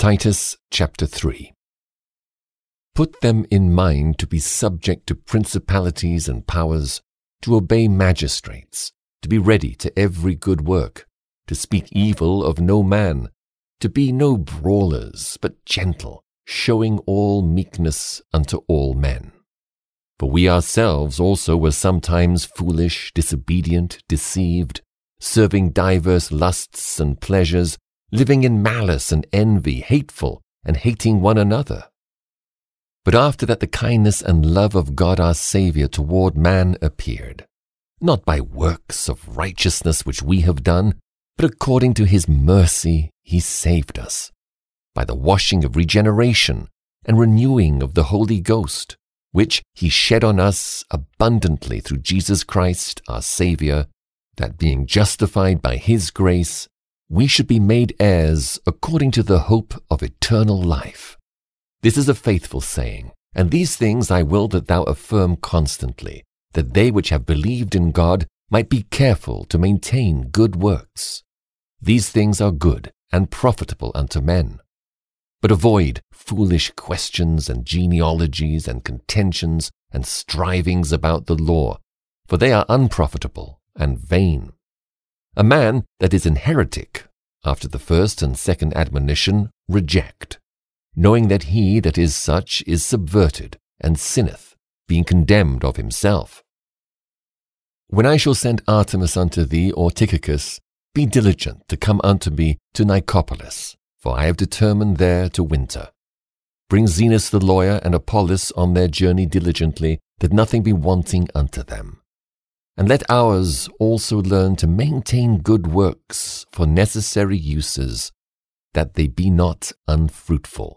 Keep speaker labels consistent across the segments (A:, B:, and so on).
A: Titus chapter 3. Put them in mind to be subject to principalities and powers, to obey magistrates, to be ready to every good work, to speak evil of no man, to be no brawlers, but gentle, showing all meekness unto all men. For we ourselves also were sometimes foolish, disobedient, deceived, serving divers lusts and pleasures, living in malice and envy, hateful, and hating one another. But after that the kindness and love of God our Saviour toward man appeared, not by works of righteousness which we have done, but according to his mercy he saved us, by the washing of regeneration and renewing of the Holy Ghost, which he shed on us abundantly through Jesus Christ our Saviour, that being justified by his grace, we should be made heirs according to the hope of eternal life. This is a faithful saying, and these things I will that thou affirm constantly, that they which have believed in God might be careful to maintain good works. These things are good and profitable unto men. But avoid foolish questions and genealogies and contentions and strivings about the law, for they are unprofitable and vain. A man that is an heretic, after the first and second admonition, reject, knowing that he that is such is subverted and sinneth, being condemned of himself. When I shall send Artemas unto thee or Tychicus, be diligent to come unto me to Nicopolis, for I have determined there to winter. Bring Zenas the lawyer and Apollos on their journey diligently, that nothing be wanting unto them. And let ours also learn to maintain good works for necessary uses, that they be not unfruitful.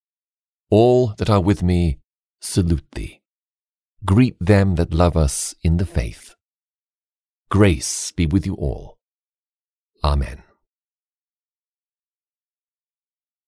A: All that are with me salute thee. Greet them that love us in the faith. Grace be with you all. Amen.